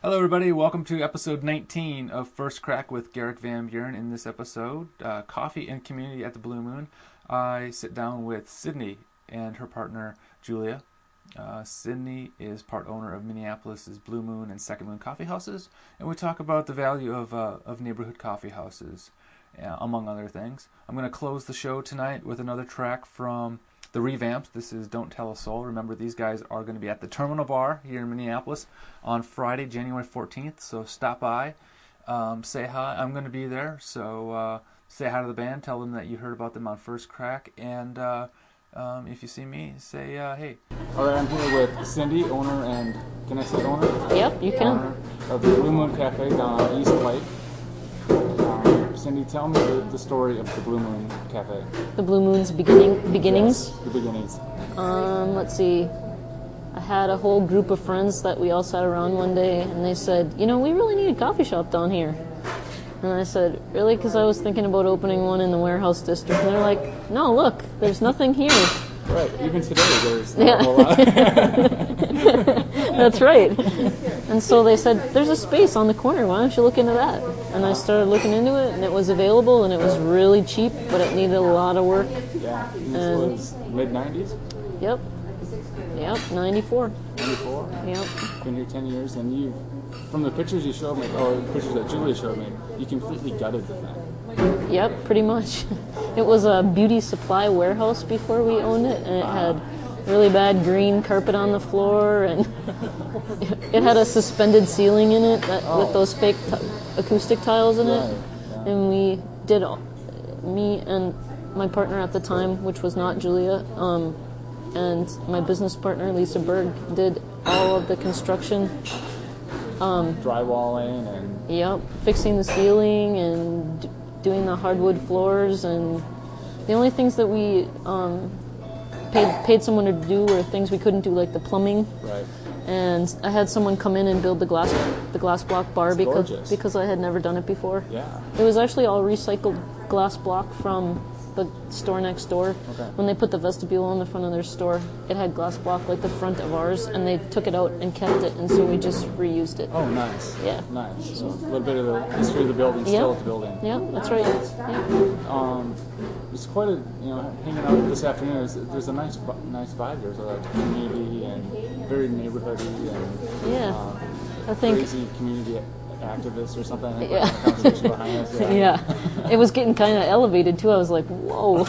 Hello, everybody. Welcome to episode 19 of First Crack with Garrick Van Buren. In this episode, Coffee and Community at the Blue Moon, I sit down with Sydney and her partner, Julia. Sydney is part owner of Minneapolis's Blue Moon and Second Moon coffee houses, and we talk about the value of neighborhood coffee houses, among other things. I'm going to close the show tonight with another track from the Revamps. This is Don't Tell a Soul. Remember, these guys are going to be at the Terminal Bar here in Minneapolis on Friday, January 14th. So stop by, say hi. I'm going to be there. So say hi to the band. Tell them that you heard about them on First Crack. And if you see me, say hey. All right, I'm here with Cindy, owner and, can I say owner? Yep, you can. Owner of the Blue Moon Cafe down on East Lake. Cindy, tell me the story of the Blue Moon Cafe. The Blue Moon's beginnings? Yes, the beginnings. Let's see. I had a whole group of friends that we all sat around one day, and they said, we really need a coffee shop down here. And I said, really? Because I was thinking about opening one in the warehouse district. And they're like, no, look, there's nothing here. Right, even today there's not a whole lot. That's right. And so they said, there's a space on the corner, why don't you look into that? And I started looking into it, and it was available, and it was really cheap, but it needed a lot of work. Yeah, this was mid-90s? Yep, 94. 94? Yep. Been here 10 years, and you've, from the pictures you showed me, or the pictures that Julia showed me, you completely gutted the thing. Yep, pretty much. It was a beauty supply warehouse before we owned it, and it had really bad green carpet on the floor, and it had a suspended ceiling in it with those fake acoustic tiles in it. Yeah. And we did, me and my partner at the time, which was not Julia, and my business partner, Lisa Berg, did all of the construction. Drywalling and... Yep, fixing the ceiling and doing the hardwood floors, and the only things that we paid someone to do were things we couldn't do, like the plumbing. Right. And I had someone come in and build the glass block bar because I had never done it before. Yeah. It was actually all recycled glass block from the store next door. Okay. When they put the vestibule on the front of their store, it had glass block like the front of ours, and they took it out and kept it, and so we just reused it. Oh, nice. Yeah. Nice. So a little bit of the history of the building, still at the building. Yeah, that's right. Yeah. It's quite a, hanging out this afternoon, there's a nice vibe here. So like community and very neighborhoody and I think crazy community activists or something. Yeah. Conversation behind us. Yeah. Yeah. It was getting kind of elevated too. I was like, whoa.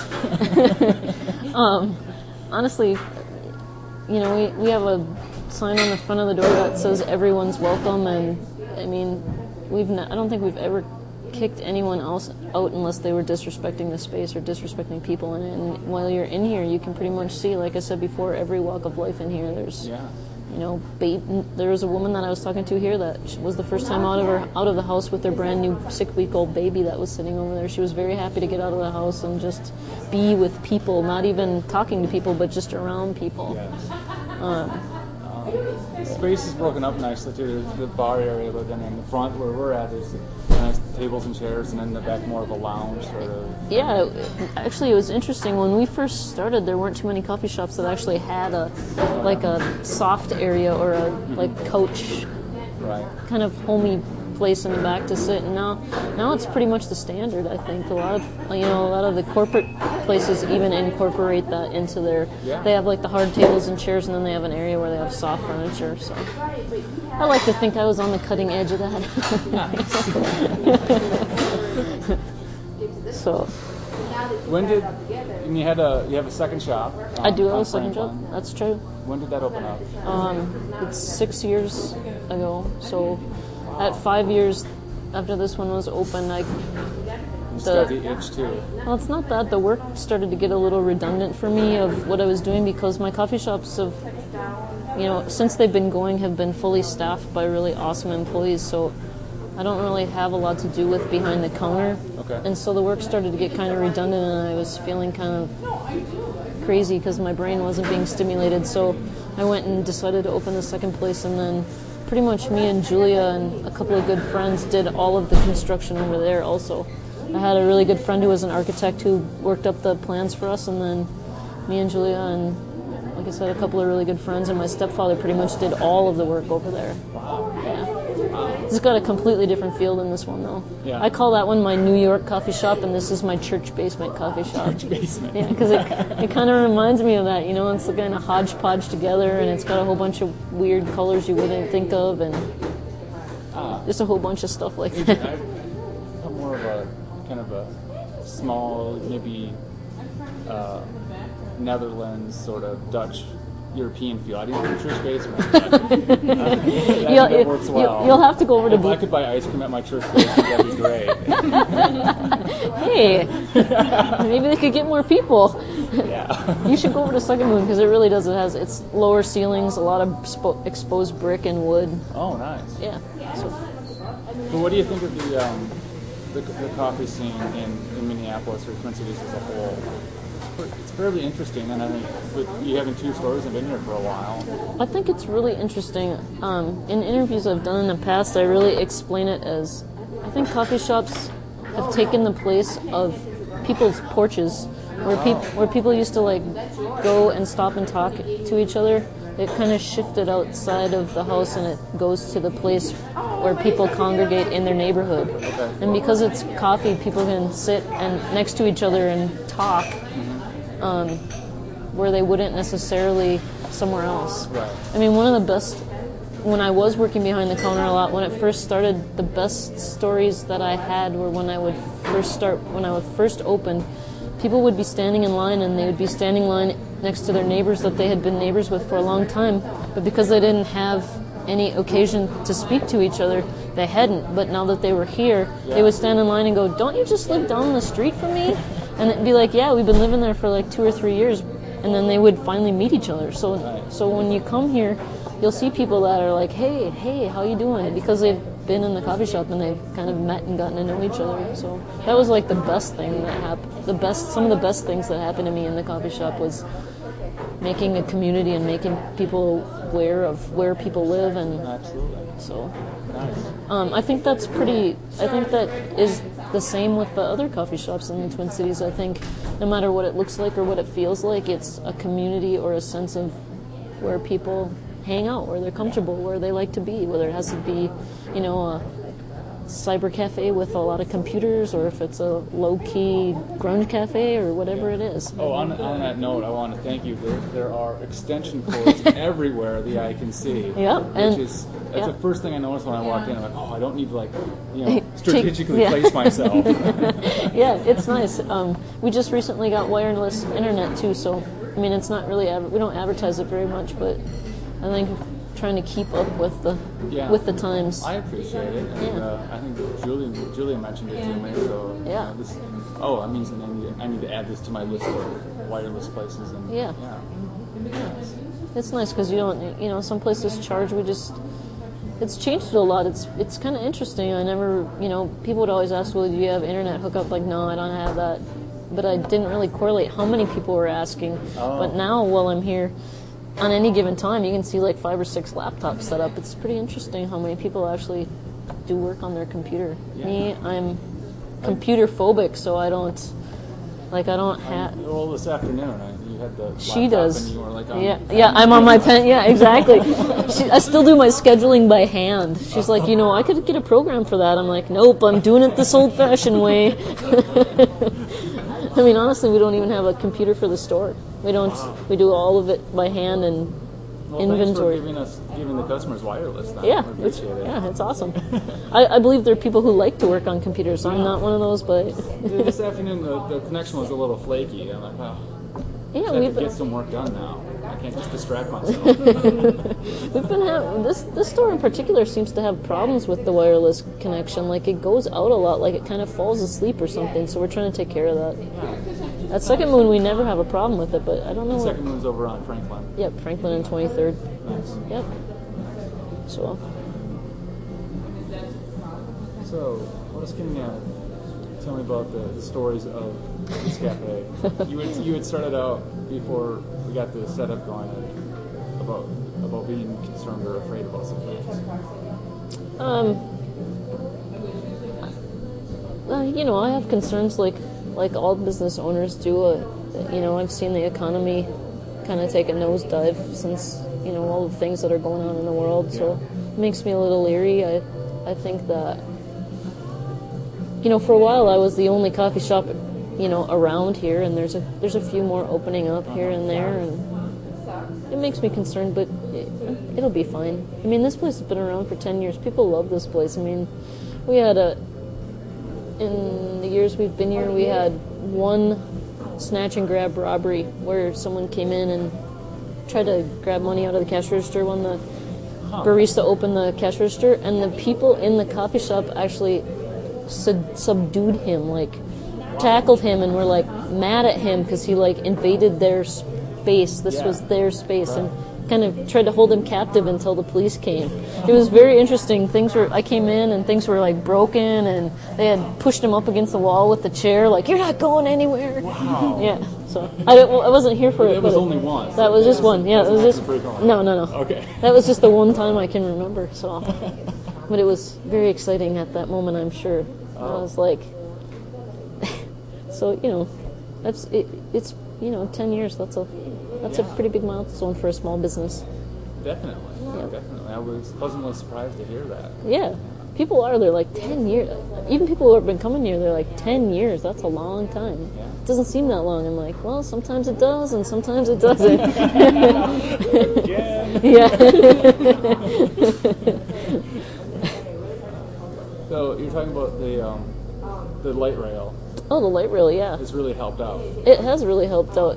Honestly, we have a sign on the front of the door that says everyone's welcome, and I mean, I don't think we've ever kicked anyone else out unless they were disrespecting the space or disrespecting people in it. And while you're in here, you can pretty much see, like I said before, every walk of life in here. There's there was a woman that I was talking to here that was the first time out of the house with their brand new 6-week-old baby that was sitting over there. She was very happy to get out of the house and just be with people, not even talking to people, but just around people. Yes. The space is broken up nicely too. There's the bar area, but then in the front where we're at, there's nice tables and chairs, and then in the back more of a lounge sort of. Yeah, actually it was interesting. When we first started, there weren't too many coffee shops that actually had a soft area or a couch, right, kind of homey place in the back to sit. And now it's pretty much the standard. I think a lot of the corporate places even incorporate that into their. Yeah. They have like the hard tables and chairs, and then they have an area where they have soft furniture. So I like to think I was on the cutting edge of that. So. When did you have a second shop? I do have a second job. That's true. When did that open up? It's 6 years ago. So at 5 years after this one was open, got the itch too. Well, it's not that. The work started to get a little redundant for me of what I was doing, because my coffee shops have, since they've been going, have been fully staffed by really awesome employees. So I don't really have a lot to do with behind the counter. Okay. And so the work started to get kind of redundant, and I was feeling kind of crazy because my brain wasn't being stimulated. So I went and decided to open the second place, and then pretty much me and Julia and a couple of good friends did all of the construction over there also. I had a really good friend who was an architect who worked up the plans for us, and then me and Julia and, like I said, a couple of really good friends, and my stepfather pretty much did all of the work over there. Wow. Yeah. It's got a completely different feel than this one, though. Yeah. I call that one my New York coffee shop, and this is my church basement coffee shop. Church basement. Yeah, because it kind of reminds me of that, you know, it's kind of hodgepodge together, and it's got a whole bunch of weird colors you wouldn't think of, and just a whole bunch of stuff like that. I'm more of a kind of a small, maybe Netherlands sort of Dutch European feel. I didn't do church basement. But, that works well. You'll have to go over to If I could buy ice cream at my church basement, that'd be great. Hey, maybe they could get more people. Yeah. You should go over to Second Moon because it really does. It's lower ceilings, a lot of exposed brick and wood. Oh, nice. Yeah. So, But what do you think of the coffee scene in Minneapolis or Twin Cities as a whole? It's fairly interesting, and I think with you having 2 stores and been here for a while. I think it's really interesting. In interviews I've done in the past, I really explain it as I think coffee shops have taken the place of people's porches, where people used to like go and stop and talk to each other. It kind of shifted outside of the house, and it goes to the place where people congregate in their neighborhood. Okay. And because it's coffee, people can sit and next to each other and talk, where they wouldn't necessarily somewhere else. Right. I mean, one of the best, when I was working behind the counter a lot, when it first started, the best stories that I had were when I would first open, people would be standing in line, and they would be standing in line next to their neighbors that they had been neighbors with for a long time, but because they didn't have any occasion to speak to each other, they hadn't. But now that they were here, they would stand in line and go, "Don't you just live down the street from me?" And it'd be like, "Yeah, we've been living there for like 2 or 3 years." And then they would finally meet each other. So when you come here, you'll see people that are like, hey, how you doing? Because they've been in the coffee shop and they've kind of met and gotten to know each other. So that was like the best thing that happened. Some of the best things that happened to me in the coffee shop was making a community and making people aware of where people live. And Absolutely. so Nice. I think that is the same with the other coffee shops in the Twin Cities. I think no matter what it looks like or what it feels like, it's a community or a sense of where people hang out, where they're comfortable, where they like to be, whether it has to be, you know, a cyber cafe with a lot of computers, or if it's a low-key grunge cafe, or whatever it is. Oh, on that note, I want to thank you. There are extension cords everywhere the eye can see. Yep, and That's the first thing I noticed when I walked in. I'm like, oh, I don't need to Take- strategically yeah. place myself. Yeah, it's nice. We just recently got wireless internet too, so I mean, it's not really we don't advertise it very much, but I think trying to keep up with the times. I appreciate it. And, I think Julia mentioned it to me. So Yeah. that means I need to add this to my list of wireless places. And Yeah. It's nice because you don't, you know, some places charge. It's changed a lot. It's kind of interesting. I never, you know, people would always ask, well, do you have internet hookup? Like, no, I don't have that. But I didn't really correlate how many people were asking. Oh. But now, while I'm here, on any given time, you can see like 5 or 6 laptops set up. It's pretty interesting how many people actually do work on their computer. Yeah. Me, I'm computer phobic, so I don't have. Well, this afternoon, you had the She laptop does. and you were like, Yeah, I'm on my pen. Yeah, exactly. I still do my scheduling by hand. She's like, you know, I could get a program for that. I'm like, nope, I'm doing it this old-fashioned way. I mean, honestly, we don't even have a computer for the store. We don't. Wow. We do all of it by hand and inventory. Thanks for giving the customers wireless. Then. Yeah, I appreciate it. it's awesome. I believe there are people who like to work on computers. I'm not one of those, but This afternoon, the connection was a little flaky. I'm like, oh, yeah, I have we've to get some work done now. I can't just distract myself. We've been having this store in particular seems to have problems with the wireless connection. Like it goes out a lot, like it kind of falls asleep or something. So we're trying to take care of that. At Second Moon, we never have a problem with it, but I don't know. The second one's over on Franklin. Yep, Franklin and 23rd. Nice. Yep. So What else can you tell me about the stories of this cafe? You had started out before we got the setup going about being concerned or afraid about some things. you know, I have concerns like all business owners do. You know, I've seen the economy kind of take a nosedive since, you know, all the things that are going on in the world. So it makes me a little leery. I think that, for a while I was the only coffee shop, around here, and there's a few more opening up here and there, and it makes me concerned, but it'll be fine. I mean, this place has been around for 10 years. People love this place. I mean, we had in the years we've been here, we had one snatch and grab robbery where someone came in and tried to grab money out of the cash register when the barista opened the cash register, and the people in the coffee shop actually subdued him, like tackled him, and were like mad at him because he like invaded their space. This was their space, and kind of tried to hold him captive until the police came. It was very interesting. I came in and things were like broken, and they had pushed him up against the wall with the chair, like, you're not going anywhere. Wow. Yeah. So I wasn't here for it. It was only once. That was just one. Yeah, it was just frequently. no. Okay. That was just the one time I can remember. So, but it was very exciting at that moment, I'm sure. I was like, so that's it. It's 10 years. That's a pretty big milestone for a small business. Definitely. Yeah. Definitely. I was pleasantly surprised to hear that. Yeah. People are. They're like 10 years. Even people who have been coming here, they're like 10 years. That's a long time. Yeah. It doesn't seem that long. I'm like, well, sometimes it does, and sometimes it doesn't. Yeah. So you're talking about the light rail. Oh, the light rail, yeah. It's really helped out. It has really helped out.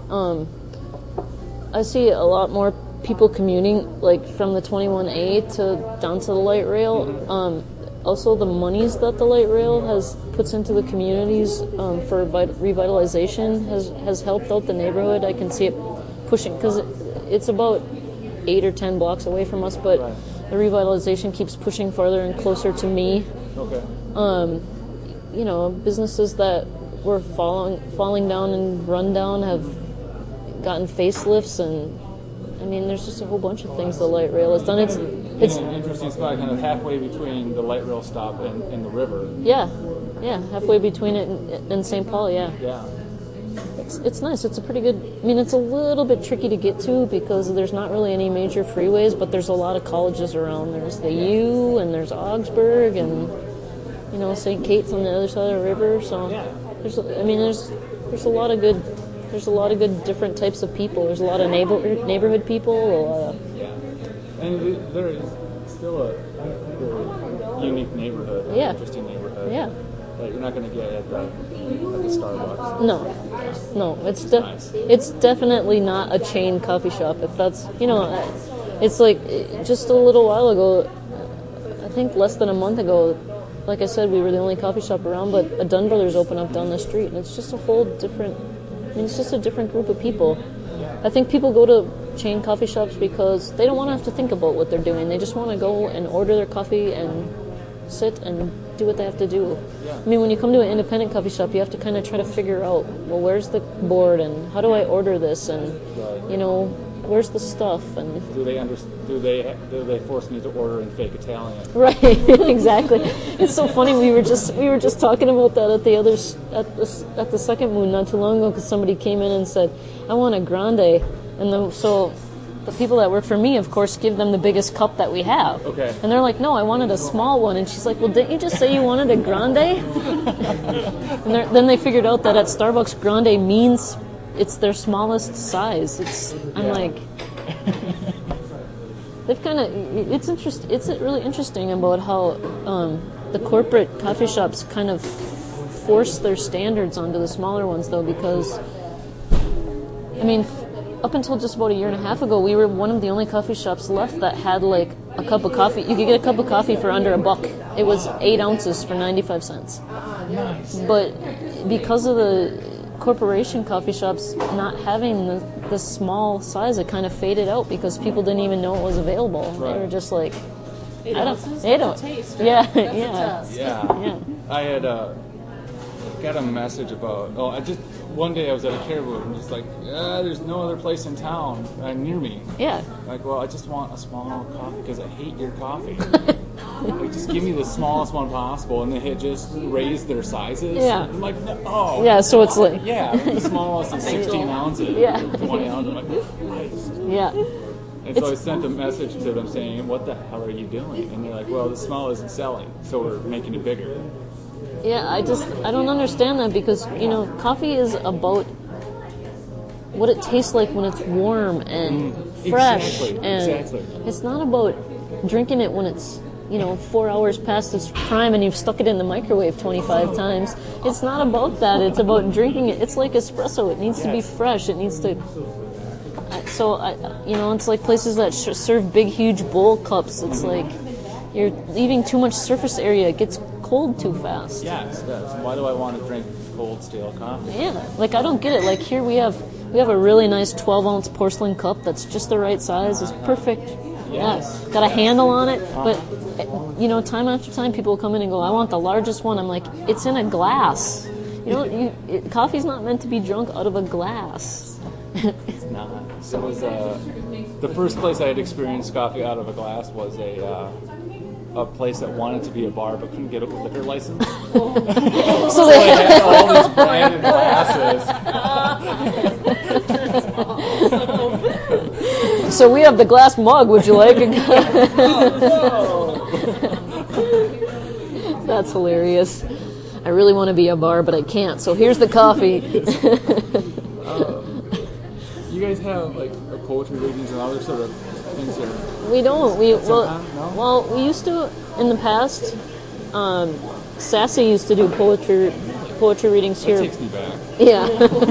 I see a lot more people commuting, like from the 21A to down to the light rail. Mm-hmm. Also, the monies that the light rail puts into the communities for revitalization has helped out the neighborhood. I can see it pushing, because it's about 8 or 10 blocks away from us, but the revitalization keeps pushing farther and closer to me. Okay. Businesses that were falling down and run down have gotten facelifts, and I mean, there's just a whole bunch of things the light rail has done. It's an interesting spot, kind of halfway between the light rail stop and the river. Yeah, halfway between it and St. Paul. Yeah. It's nice. It's a pretty good. I mean, it's a little bit tricky to get to because there's not really any major freeways, but there's a lot of colleges around. There's the U, and there's Augsburg, and St. Kate's on the other side of the river. So there's a lot of good. There's a lot of good different types of people. There's a lot of neighborhood people. And there is still a very unique neighborhood. Yeah. Interesting neighborhood. Yeah. That you're not going to get at the Starbucks. No, it's definitely not a chain coffee shop. If that's it's like just a little while ago, I think less than a month ago. Like I said, we were the only coffee shop around, but a Dunn Brothers opened up down the street, and it's just a whole different. It's just a different group of people. I think people go to chain coffee shops because they don't want to have to think about what they're doing. They just want to go and order their coffee and sit and do what they have to do. Yeah. I mean, when you come to an independent coffee shop, you have to kind of try to figure out, well, where's the board, and how do I order this, and where's the stuff, and do they force me to order in fake Italian? Right, exactly. It's so funny. We were just talking about that at the Second Moon not too long ago, because somebody came in and said, I want a grande, and so the people that work for me, of course, give them the biggest cup that we have. Okay. And they're like, no, I wanted a small one. And she's like, well, didn't you just say you wanted a grande? And then they figured out that at Starbucks, grande means it's their smallest size. I'm like, they've kind of. It's interesting. It's really interesting about how the corporate coffee shops kind of force their standards onto the smaller ones, though, because I mean, up until just about a year and a half ago, we were one of the only coffee shops left that had like a cup of coffee. You could get a cup of coffee for under $1. It was 8 ounces for 95 cents. Nice. But because of the corporation coffee shops not having the small size, it kind of faded out because people didn't even know it was available. Right. They were just like, They don't. Taste, Yeah, right? That's a yeah. test. Yeah. I had got a message about. One day I was at a Caribou and just like, there's no other place in town near me. Yeah. Like, well, I just want a small coffee because I hate your coffee. Like, just give me the smallest one possible, and they had just raised their sizes. Yeah. I'm like, no. Yeah, so it's like. Yeah, the smallest is 16 ounces. Yeah. 20 ounces. I'm like, Christ. Yeah. And so I sent a message to them saying, what the hell are you doing? And they're like, well, the smell isn't selling, so we're making it bigger. Yeah, I don't understand that because, coffee is about what it tastes like when it's warm and fresh. Exactly. It's not about drinking it when it's, 4 hours past its prime and you've stuck it in the microwave 25 times. It's not about that. It's about drinking it. It's like espresso. It needs to be fresh. It needs to... So, it's like places that serve big, huge bowl cups. It's like you're leaving too much surface area. It gets cold too fast. Yes. Why do I want to drink cold stale coffee? Yeah, like I don't get it. Like here we have a really nice 12-ounce porcelain cup that's just the right size. It's perfect. Yes. Yeah, got a handle on it. But, time after time people will come in and go, I want the largest one. I'm like, it's in a glass. Coffee's not meant to be drunk out of a glass. It's not. So it was the first place I had experienced coffee out of a glass was a place that wanted to be a bar but couldn't get a liquor license. So they had all these branded glasses. So we have the glass mug. Would you like a That's hilarious. I really want to be a bar, but I can't. So here's the coffee. You guys have like poetry readings and other sort of things here? We don't. No? Well, we used to in the past. Sassy used to do poetry readings here. That takes me back. Yeah.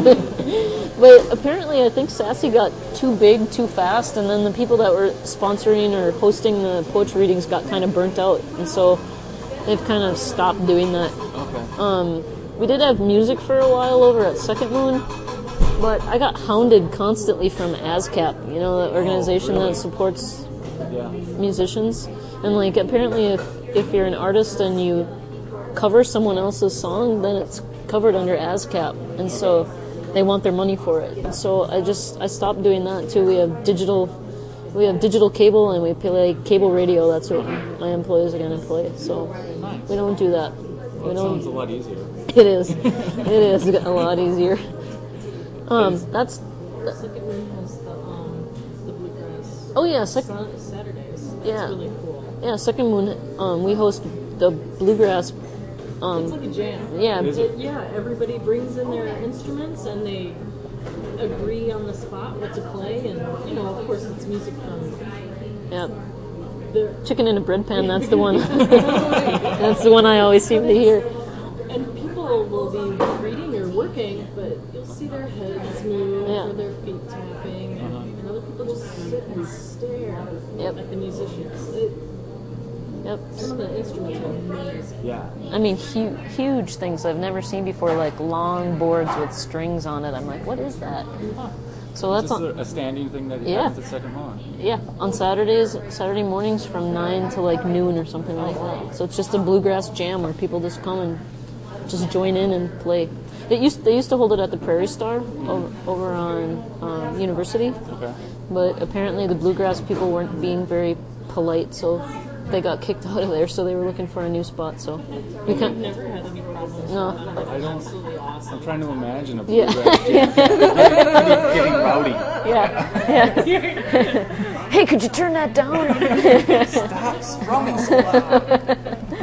But apparently I think Sassy got too big too fast, and then the people that were sponsoring or hosting the poetry readings got kind of burnt out, and so they've kind of stopped doing that. Okay. We did have music for a while over at Second Moon, but I got hounded constantly from ASCAP, the organization that supports musicians. And like apparently if you're an artist and you cover someone else's song, then it's covered under ASCAP, and so they want their money for it. And so I stopped doing that too. We have digital cable and we play cable radio. That's what my employees are going to play. So Nice. we don't do that. That sounds a lot easier. It is. It is a lot easier. That's. Second Moon has the bluegrass. Oh yeah, Saturdays. That's really cool. Yeah, Second Moon. We host the bluegrass. It's like a jam. Yeah. Everybody brings in their instruments and they agree on the spot what to play, and of course it's music from the Chicken in a Bread Pan. That's the one. That's the one I always seem to hear. And people will be reading or working, but you'll see their heads move or their feet tapping, and other people just sit and stare at the musicians. Some of the instruments are amazing. Yeah. I mean, huge things I've never seen before, like long boards with strings on it. I'm like, what is that? So that's Just a standing thing that happens at Second Moon. Yeah, on Saturday mornings from 9 to like noon or something like that. So it's just a bluegrass jam where people just come and just join in and play. They used to hold it at the Prairie Star over on University. Okay. But apparently the bluegrass people weren't being very polite, so they got kicked out of there. So they were looking for a new spot. So we I've can't. never had any problems. No. I don't. Absolutely awesome. I'm trying to imagine a Yeah. bluegrass getting rowdy. Yeah. Hey, could you turn that down? Stop strumming so loud.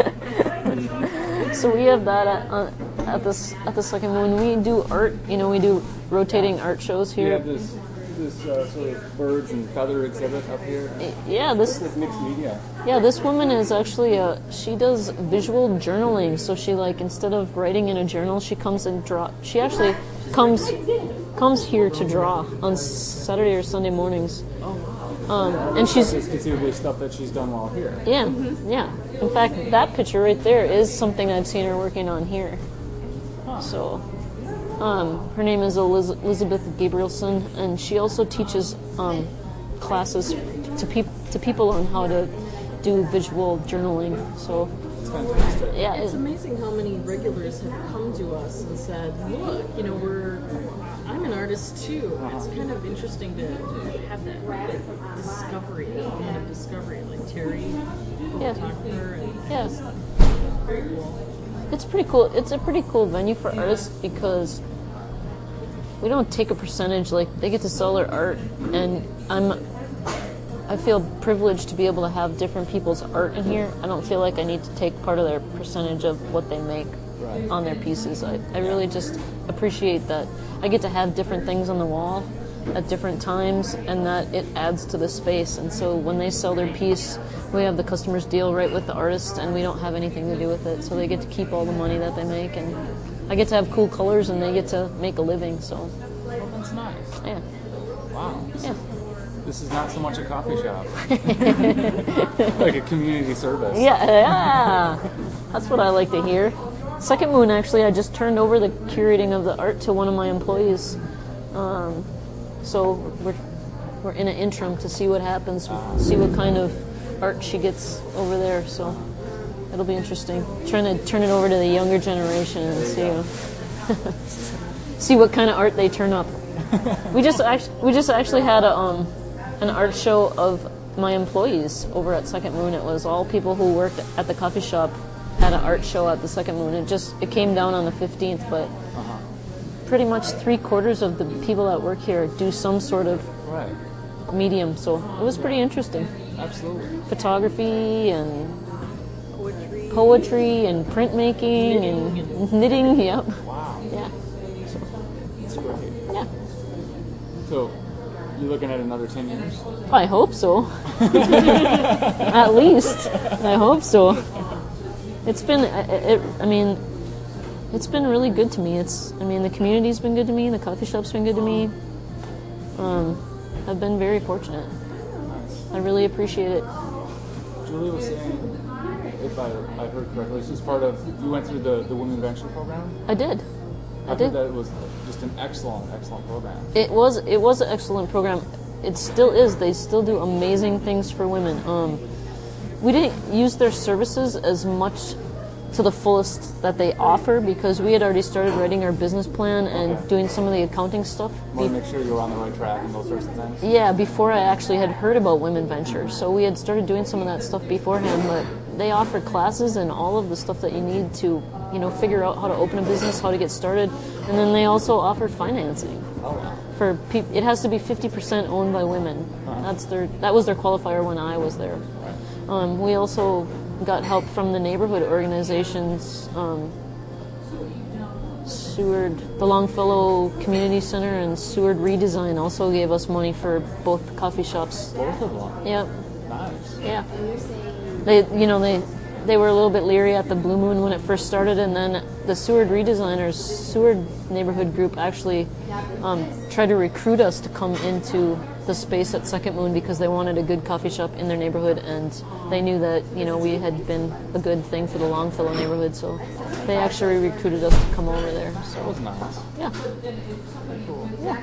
So we have that at the Second Moon. We do art. We do rotating art shows You here. have this sort of birds and feather exhibit up here. Yeah, This is mixed media. this woman is actually she does visual journaling. So she instead of writing in a journal, she comes and draw. She actually comes here to draw on Saturday or Sunday mornings. And she's It's conceivably stuff that she's done while here. yeah. In fact, that picture right there is something I've seen her working on here. So, her name is Elizabeth Gabrielson, and she also teaches classes to people on how to do visual journaling. So, It's fantastic. yeah, It's amazing how many regulars have come to us and said, look, I'm an artist too. It's kind of interesting to have that discovery, kind of discovery, like Terry, photographer, and yeah. very cool. It's pretty cool. It's a pretty cool venue for artists because we don't take a percentage. Like they get to sell their art, and I feel privileged to be able to have different people's art in here. I don't feel like I need to take part of their percentage of what they make on their pieces. I really just appreciate that I get to have different things on the wall at different times, and that it adds to the space. And so when they sell their piece, we have the customers deal right with the artist, and we don't have anything to do with it. So they get to keep all the money that they make, and I get to have cool colors, and they get to make a living. So That's nice. yeah. Wow. Yeah. This is not so much a coffee shop. Like a community service. Yeah, that's what I like to hear. Second Moon, actually, I just turned over the curating of the art to one of my employees. So we're in an interim to see what happens, see what kind of art she gets over there. So it'll be interesting. Trying to turn it over to the younger generation and see what kind of art they turn up. We just actually had an art show of my employees over at Second Moon. It was all people who worked at the coffee shop had an art show at the Second Moon. It came down on the 15th, but pretty much 3/4 of the people that work here do some sort of medium. So it was pretty interesting. Absolutely. Photography and poetry and printmaking and knitting. Yep. Wow. Yeah. That's great. Yeah. So, you looking at another 10 years? I hope so. At least. I hope so. It's been, it's been really good to me. The community's been good to me. The coffee shop's been good to me. I've been very fortunate. Nice. I really appreciate it. Julia was saying, if I heard correctly, this is part of, you went through the Women Venture program? I did. I heard that it was just an excellent program. It was an excellent program. It still is. They still do amazing things for women. We didn't use their services as much to the fullest that they offer because we had already started writing our business plan and doing some of the accounting stuff. Want to make sure you're on the right track and those sorts of things? Yeah, before I actually had heard about Women Venture. So we had started doing some of that stuff beforehand, but they offer classes and all of the stuff that you need to, figure out how to open a business, how to get started. And then they also offer financing. Oh, wow. It has to be 50% owned by women. That was their qualifier when I was there. We also got help from the neighborhood organizations. The Longfellow Community Center and Seward Redesign also gave us money for both coffee shops. Both of them? Yep. Nice. Yeah. They were a little bit leery at the Blue Moon when it first started, and then the Seward Redesigners, Seward neighborhood group actually tried to recruit us to come into the space at Second Moon because they wanted a good coffee shop in their neighborhood, and they knew that we had been a good thing for the Longfellow neighborhood, so they actually recruited us to come over there. So That was nice. yeah. Cool. Yeah.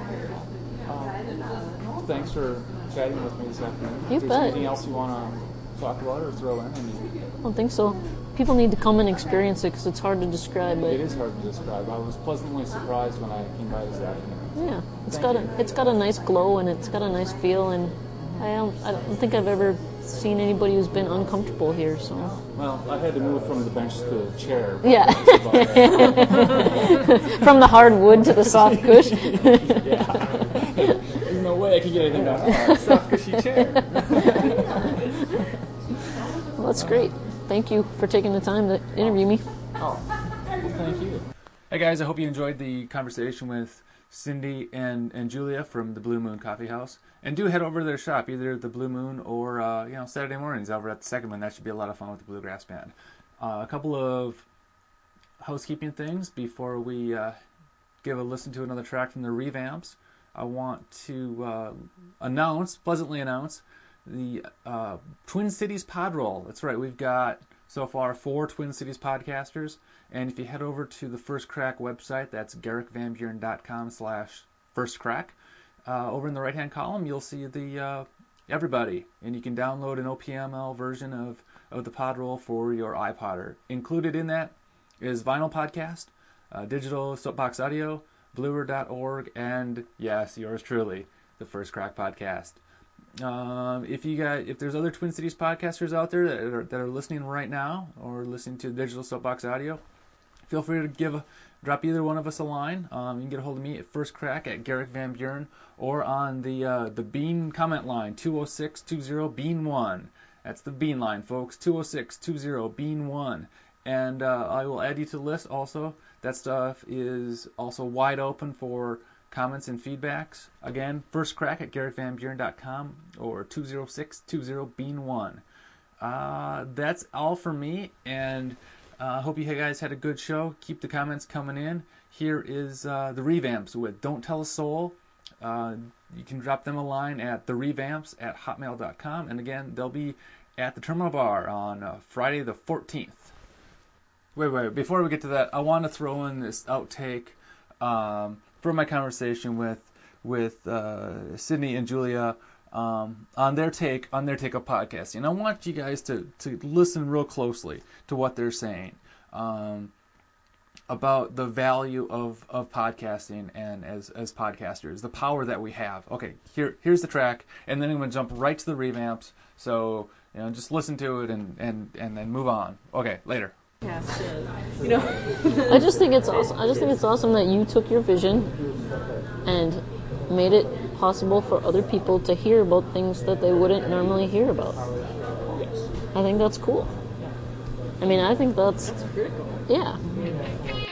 Thanks for chatting with me this afternoon. You If there's bet. anything else you want to talk about or throw in? I don't think so. People need to come and experience it because it's hard to describe. But It is hard to describe. I was pleasantly surprised when I came by this afternoon. yeah, it's got a nice glow and it's got a nice feel, and I don't think I've ever seen anybody who's been uncomfortable here. So Well, I had to move from the bench to the chair. yeah, That's about it. from the hard wood to the soft cush. There's no way I could get anything done. Oh, soft cushy chair. Well, that's great. Thank you for taking the time to interview me. Oh, well, thank you. Hey guys, I hope you enjoyed the conversation with Cindy and Julia from the Blue Moon Coffee House. And do head over to their shop, either the Blue Moon or Saturday mornings over at the Second Moon. That should be a lot of fun with the Bluegrass Band. A couple of housekeeping things before we give a listen to another track from the Revamps. I want to pleasantly announce the Twin Cities Pod Roll. That's right, we've got so far 4 Twin Cities podcasters, and if you head over to the First Crack website, that's GarrickVanBuren.com/firstcrack. Over in the right-hand column, you'll see the everybody, and you can download an OPML version of the Pod Roll for your iPod. Included in that is Vinyl Podcast, Digital Soapbox Audio, Bluer.org, and yes, yours truly, the First Crack Podcast. If there's other Twin Cities podcasters out there that are listening right now or listening to Digital Soapbox Audio, feel free to give drop either one of us a line. You can get a hold of me at firstcrack@GarrickVanBuren or on the Bean comment line, 206-20-BEAN1. That's the Bean line, folks, 206-20-BEAN1. And I will add you to the list also. That stuff is also wide open for comments and feedbacks. Again, firstcrack@GarrickVanBuren.com or 206-20-BEAN1. That's all for me, and I hope you guys had a good show. Keep the comments coming in. Here is the Revamps with Don't Tell a Soul. You can drop them a line at therevamps@hotmail.com. And again, they'll be at the Terminal Bar on Friday the 14th. Wait. Before we get to that, I want to throw in this outtake from my conversation with Sydney and Julia on their take of podcasting. I want you guys to listen real closely to what they're saying about the value of podcasting and as podcasters, the power that we have. Okay, here's the track, and then I'm going to jump right to the Revamps. So just listen to it and then move on. Okay, later. I just think it's awesome. I just think it's awesome that you took your vision and made it possible for other people to hear about things that they wouldn't normally hear about. I think that's cool. I mean, I think that's pretty cool. Yeah.